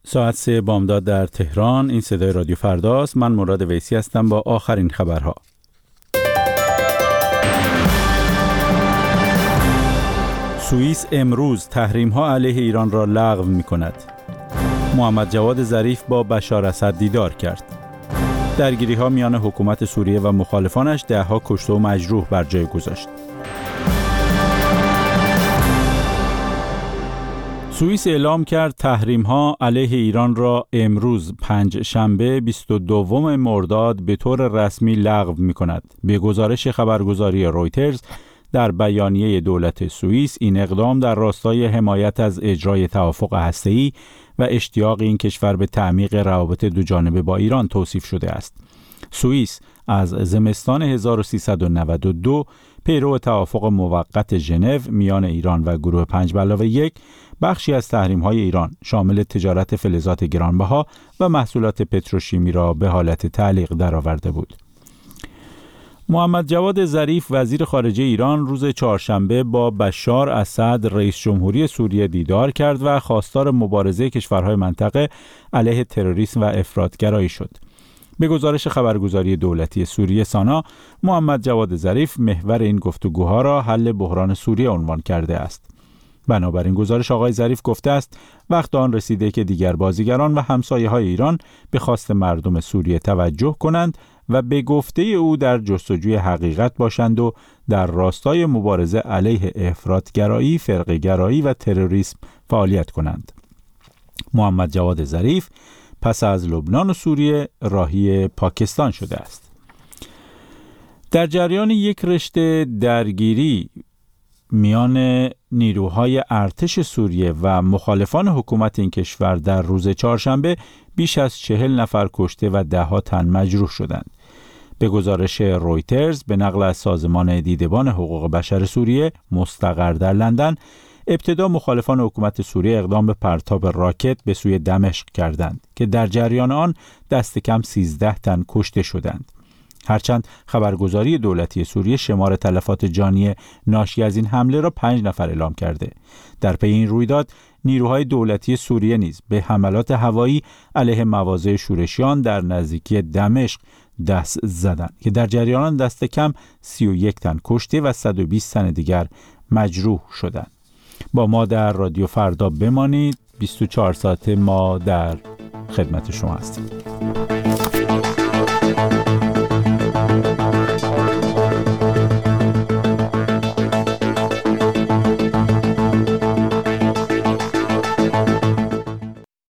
ساعت 3 بامداد در تهران. این صدای رادیو فرداست. من مراد ویسی هستم با آخرین خبرها. سوئیس امروز تحریم‌ها علیه ایران را لغو می‌کند. محمد جواد ظریف با بشار اسد دیدار کرد. درگیری‌ها میان حکومت سوریه و مخالفانش 10 کشته و مجروح بر جای گذاشت. سوئیس اعلام کرد تحریم‌ها علیه ایران را امروز پنجشنبه 22 مرداد به طور رسمی لغو می‌کند. به گزارش خبرگزاری رویترز، در بیانیه دولت سوئیس این اقدام در راستای حمایت از اجرای توافق هسته‌ای و اشتیاق این کشور به تعمیق روابط دوجانبه با ایران توصیف شده است. سوئیس از زمستان 1392 پیرو توافق موقت ژنو میان ایران و گروه 5+1 بخشی از تحریم‌های ایران شامل تجارت فلزات گرانبها و محصولات پتروشیمی را به حالت تعلیق درآورده بود. محمد جواد ظریف وزیر خارجه ایران روز چهارشنبه با بشار اسد رئیس جمهوری سوریه دیدار کرد و خواستار مبارزه کشورهای منطقه علیه تروریسم و افراطگرایی شد. به گزارش خبرگزاری دولتی سوریه سانا، محمد جواد ظریف محور این گفتگوها را حل بحران سوریه عنوان کرده است. بنابراین گزارش آقای ظریف گفته است وقت آن رسیده که دیگر بازیگران و همسایه‌های ایران به خواست مردم سوریه توجه کنند و به گفته او در جستجوی حقیقت باشند و در راستای مبارزه علیه افراطگرایی، فرقه‌گرایی و تروریسم فعالیت کنند. محمد جواد ظریف پس از لبنان و سوریه راهی پاکستان شده است. در جریان یک رشته درگیری میان نیروهای ارتش سوریه و مخالفان حکومت این کشور در روز چهارشنبه بیش از 40 نفر کشته و 10 تن مجروح شدند. به گزارش رویترز به نقل از سازمان دیدبان حقوق بشر سوریه مستقر در لندن، ابتدا مخالفان حکومت سوریه اقدام به پرتاب راکت به سوی دمشق کردند که در جریان آن دست کم 13 تن کشته شدند. هرچند خبرگزاری دولتی سوریه شمار تلفات جانی ناشی از این حمله را 5 نفر اعلام کرده. در پی این رویداد نیروهای دولتی سوریه نیز به حملات هوایی علیه مواضع شورشیان در نزدیکی دمشق دست زدند که در جریان آن دست کم 31 تن کشته و 120 تن دیگر مجروح شدند. با ما در رادیو فردا بمانید. 24 ساعته ما در خدمت شما هستیم.